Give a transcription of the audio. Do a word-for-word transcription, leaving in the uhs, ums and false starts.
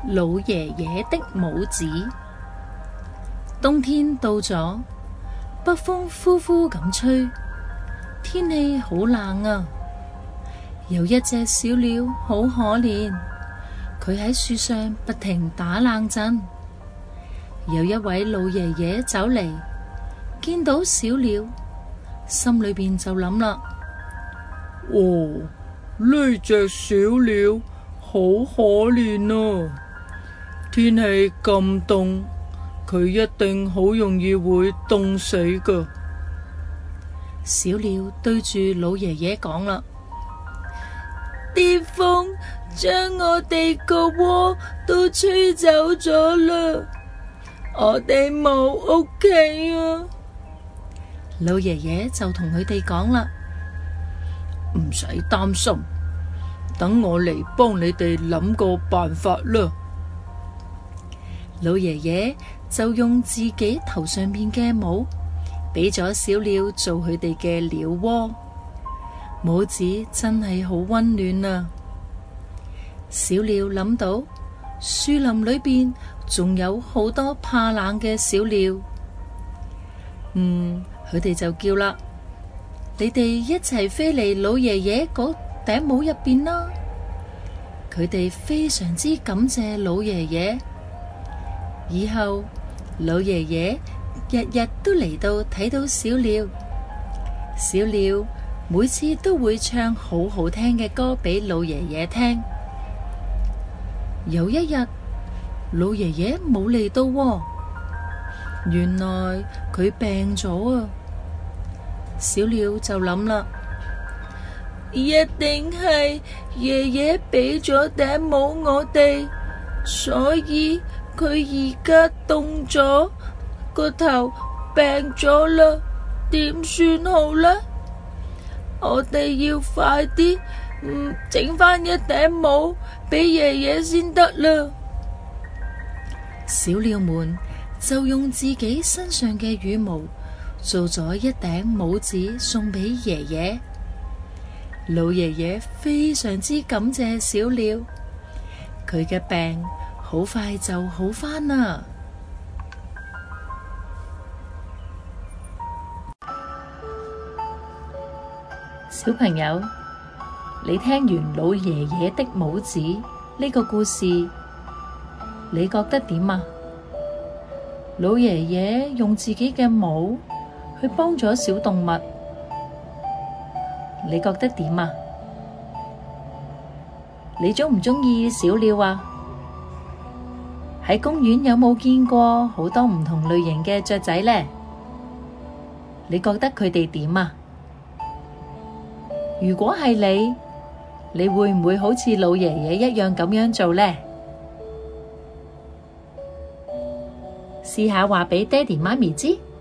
老爺爺的帽子。冬天到咗，北風呼呼咁吹，天氣好冷啊。有一隻小鳥好可憐，佢喺樹上不停打冷震。有一位老爺爺走嚟，見到小鳥，心裏邊就諗啦： 哦，呢隻小鳥好可憐啊！天氣咁凍，佢一定好容易會凍死㗎。 小鳥對住老爺爺講啦：啲風將我哋個窩都吹走咗啦，我哋冇屋企啊！老爺爺就同佢哋講啦： 唔使擔心，等我嚟幫你哋諗個辦法啦。 老爺爺就用自己頭上邊嘅帽，俾咗小鳥做佢哋嘅鳥窩。帽子真係好溫暖啊！小鳥諗到樹林裏邊仲有好多怕冷嘅小鳥，嗯，佢哋就叫啦：你哋一齊飛嚟老爺爺嗰頂帽入邊啦！佢哋非常之感謝老爺爺，以後老爺爺日日都嚟到睇到小鳥，小鳥每次都會唱好好聽嘅歌俾老爺爺聽。有一日，老爺爺冇嚟到喎，原來佢病咗啊！小鳥就諗啦，一定係爺爺俾咗頂帽我哋，所以佢而家凍咗，個頭病咗啦，點算好呢？我哋要快啲，嗯，整返一頂帽俾爺爺先得啦。小鳥們就用自己身上嘅羽毛做咗一頂帽子送俾爺爺。老爺爺非常之感謝小鳥，佢嘅病好快就好返啦。小朋友，你聽完老爺爺的帽子呢個故事，你覺得點啊？老爺爺用自己嘅帽去幫咗小動物，你覺得點啊？你鍾唔鍾意小鳥啊？喺公園有冇見過好多唔同類型嘅雀仔呢？你覺得佢哋點啊？如果係你，你會唔會好似老爺爺一樣咁樣做呢？試下話俾爹哋媽咪知。